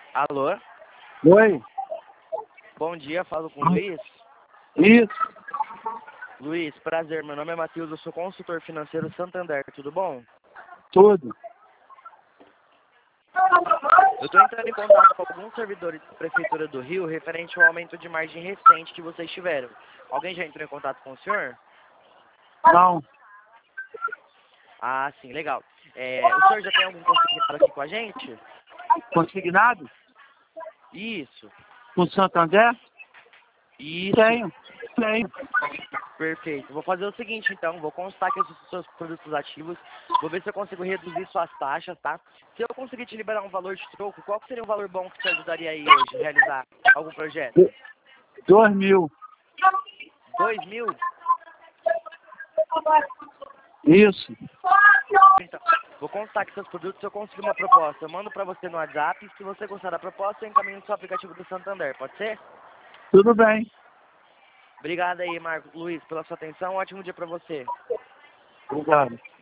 Alô? Oi? Bom dia, falo com o Luiz. Isso, Luiz, prazer, meu nome é Matheus, eu sou consultor financeiro Santander, tudo bom? tudo. Eu estou entrando em contato com alguns servidores da Prefeitura do Rio referente ao aumento de margem recente que vocês tiveram. Alguém já entrou em contato com o senhor? Não, Ah, sim, legal. O senhor já tem algum consignado aqui com a gente? consignado? Isso, Com Santander? isso. Tenho. Perfeito. Vou fazer o seguinte, então. Vou constar aqui os seus produtos ativos. Vou ver se eu consigo reduzir suas taxas, tá? Se eu conseguir te liberar um valor de troco, qual que seria um valor bom que te ajudaria aí hoje a realizar algum projeto? 2.000. 2.000? Isso. Então, vou constar aqui seus produtos. Se eu conseguir uma proposta, eu mando pra você no WhatsApp. Se você gostar da proposta, eu encaminho no seu aplicativo do Santander. Pode ser? Tudo bem. Obrigado aí, Marco Luiz, pela sua atenção. Um ótimo dia pra você. Obrigado.